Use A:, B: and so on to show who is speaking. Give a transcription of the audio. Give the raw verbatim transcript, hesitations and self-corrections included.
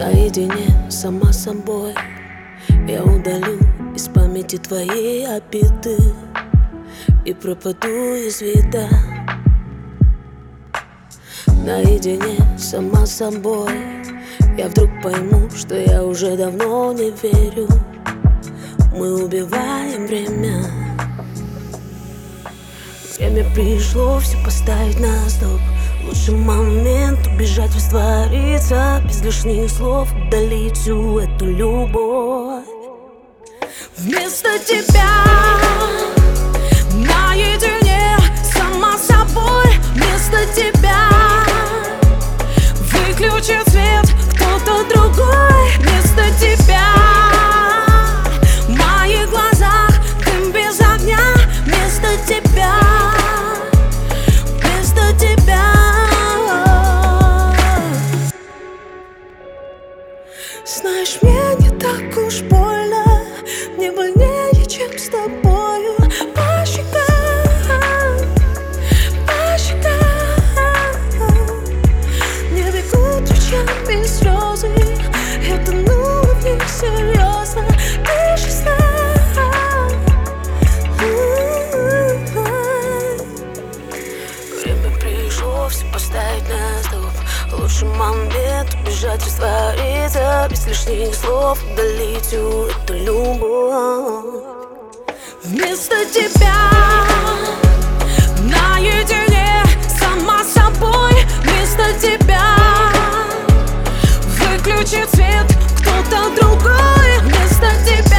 A: Наедине сама собой я удалю из памяти твои обиды и пропаду из вида. Наедине сама собой я вдруг пойму, что я уже давно не верю. Мы убиваем время. Время пришло все поставить на стоп. Лучший момент убежать, раствориться, без лишних слов удалить всю эту любовь. Вместо тебя наедине сама собой. Вместо тебя выключит свет кто-то другой. Вместо тебя в моих глазах дым без огня. Вместо тебя, вместо тебя. Знаешь, мне не так уж больно, не больнее, чем с тобою. По щекам, по щекам не бегут ручьями слезы. Я тону в них серьезно. Ты же знаешь. Время пришло все поставить на стоп. Лучший момент убежать, раствориться, без лишних слов удалить всю эту любовь. Вместо тебя наедине сама собой. Вместо тебя выключит свет кто-то другой. Вместо тебя